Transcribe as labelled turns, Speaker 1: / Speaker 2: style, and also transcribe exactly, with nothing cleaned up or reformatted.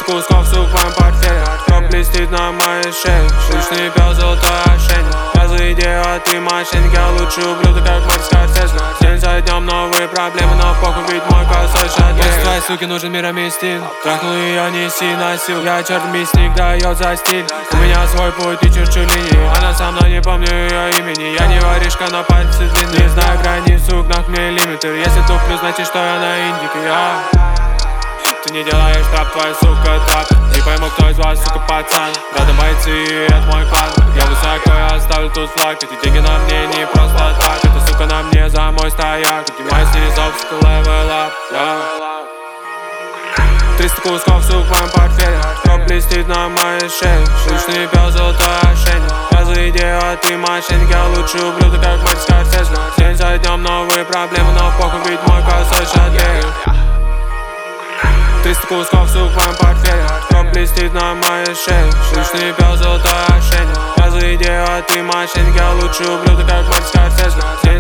Speaker 1: Триста кусков сук в моем портфеле, кто блестит на моей шее. Штучный пес, золотой ошейник. Я за идею, а ты мошенник. Я лучший ублюдок, как Мартин Скорсезе. День за днем новые проблемы, но похуй, ведь мой косой шаг. Если твоей суке нужен мироместин, трахнул ее, неси носил. Я черт мясник, дает за стиль. У меня свой путь и черчу линии. Она со мной, не помню ее имени. Я не воришка, но пальцы длинные. Не знаю границ, сук, нах мне лимитер. Если туплю, значит, что я на индике. Я... Ты не делаешь трап, твоя сука трап. Не пойму, кто из вас, сука, пацан. Рядом бойцы, и это мой клан. Я высоко, я оставлю тут флаг. Эти деньги на мне не просто так. Эта сука на мне за мой стояк. Эти мои стилизов, сука, level up, yeah. Триста кусков сук в моем портфеле, кто блестит на моей шее. Штучный пес, золотой ошейник. Я за идею, а ты мошенник. Я лучший ублюдок, как Мартин Скорсезе. День за днем новые проблемы, но похуй, ведь мой косой шатеет. Триста кусков сук в моем портфеле, кто блестит на моей шее. Штучный пес, золотой ошейник. Я за идею, а ты мошенник. Я лучший ублюдок, как Мартин Скорсезе.